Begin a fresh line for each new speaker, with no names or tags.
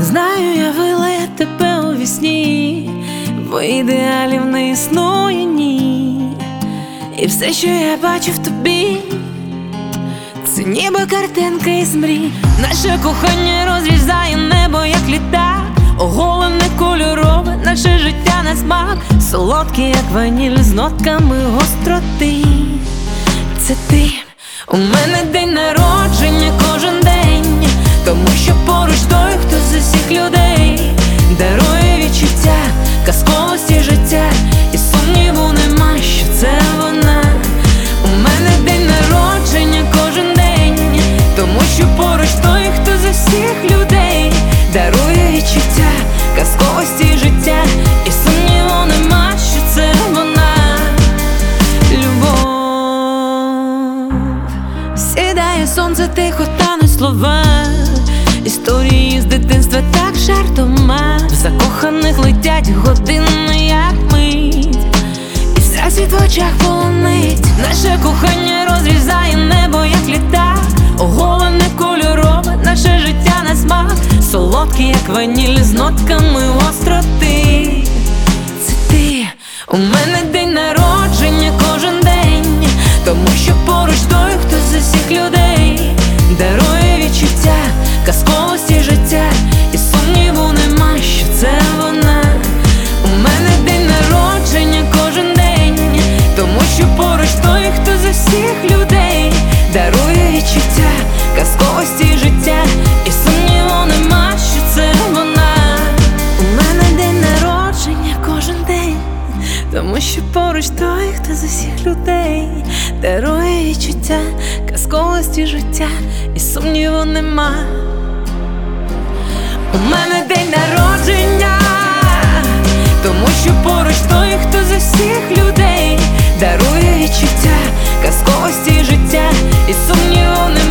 Знаю, я вила я тебе у вісні, бо ідеалів не існує, ні. І все, що я бачу в тобі, це ніби картинка із мрій. Наше кохання розрізає небо, як літак, оголене кольорове, наше життя на смак, солодке, як ваніль з нотками гостроти. Це ти, у мене день народження кожен день, тому що поруч той, хто з усіх людей дарує відчуття казковості життя, і сумніву нема, що це вона. У мене день народження кожен день, тому що поруч той, хто з усіх людей дарує відчуття казковості життя, і сумніву нема, що це вона. Любов. Сідає сонце, тихо тануть слова, історії з дитинства так жартома. В закоханих летять години, як мить, і всесвіт в очах полонить. Наше кохання розрізає небо, як літак, оголене кольорове, наше життя на смак, солодке, як ваніль з нотками гостроти. Це ти, у мене день народження кожен день, тому що поруч той, хто з усіх людей дарує відчуття казковості життя, і сумніву нема, що це вона. У мене день народження кожен день, тому що поруч той, хто з усіх людей дарує відчуття казковості життя, і сумніву нема, що це вона. У мене день народження кожен день, тому що поруч той, хто з усіх людей дарує відчуття казковості життя, і сумніву нема. У мене день народження, тому що поруч той, хто з усіх людей дарує відчуття казковості життя, і сумніву нема.